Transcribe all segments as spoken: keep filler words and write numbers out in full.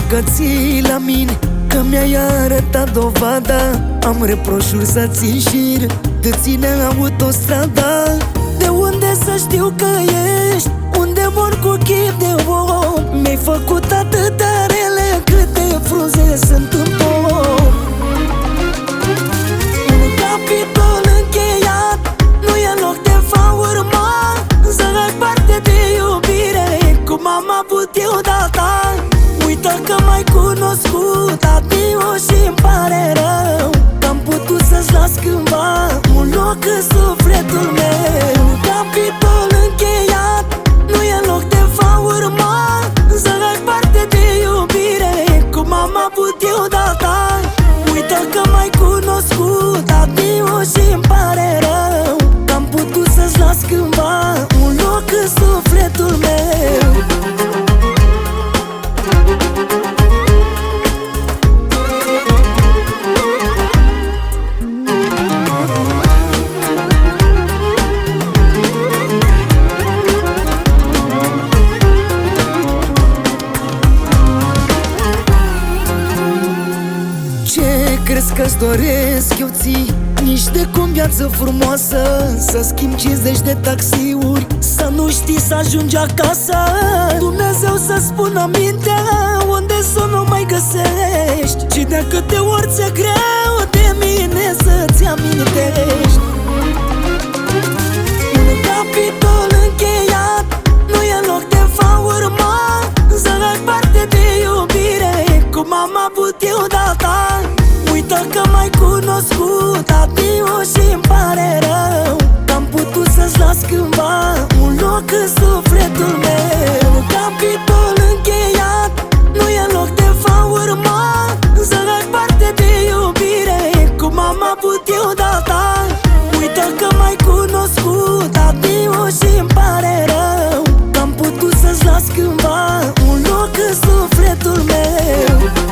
că ții la mine, că mi-ai arătat dovada. Am reproșuri să țin șir, de ține autostrada. De unde să știu că ești, unde mor cu chip de om? Mi-ai făcut atâtea rele, câte frunze sunt în pom. Un capitol încheiat, nu e loc de fa urma. Să ai parte de iubire, cum am avut eu data. Uită că m-ai cunoscut, adio și-mi pare rău, că am putut să-ți las cândva un loc în sufletul meu. Un capitol încheiat, nu e loc de fa urma. Să ai parte de iubire, cum am avut eu data. Uită că m-ai cunoscut, adio și-mi pare rău, că am putut să-ți las cândva un loc în sufletul meu. Crezi că-ți doresc eu ții nici de cum viață frumoasă, să schimb cincizeci de taxiuri, să nu știi să ajungi acasă. Dumnezeu să spună mintea unde să nu mai găsești, și de câte ori ți-e greu de mine să-ți amintești. Un capitol încheiat, nu e loc de fa urma. Să ai parte de iubire, cum am avut eu data. Uită că m-ai cunoscut, adio și-mi pare rău, că am putut să-ți las cândva un loc în sufletul meu. Un capitol încheiat, nu e loc de fa urma. Să ai parte de iubire, cum am avut eu data. Uită că m-ai cunoscut, adio și-mi pare rău, că am putut să-ți las cândva un loc în sufletul meu.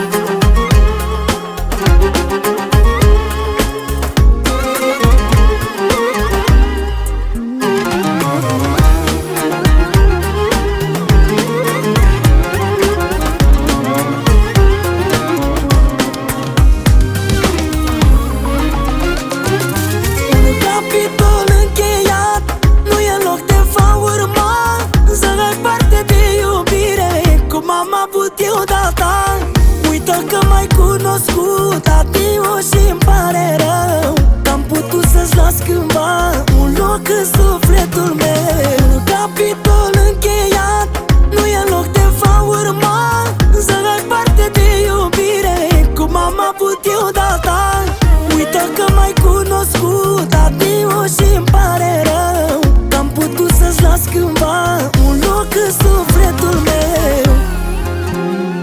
Eu data. Uită că m-ai cunoscut, adio și-mi pare rău, că am putut să-ți las cândva un loc în sufletul meu. Un capitol încheiat, nu e loc de fa urma. Să ai parte de iubire, cum am avut eu data. Uită că m-ai cunoscut, adio și-mi pare rău, că am putut să-ți las cândva un loc în sufletul meu.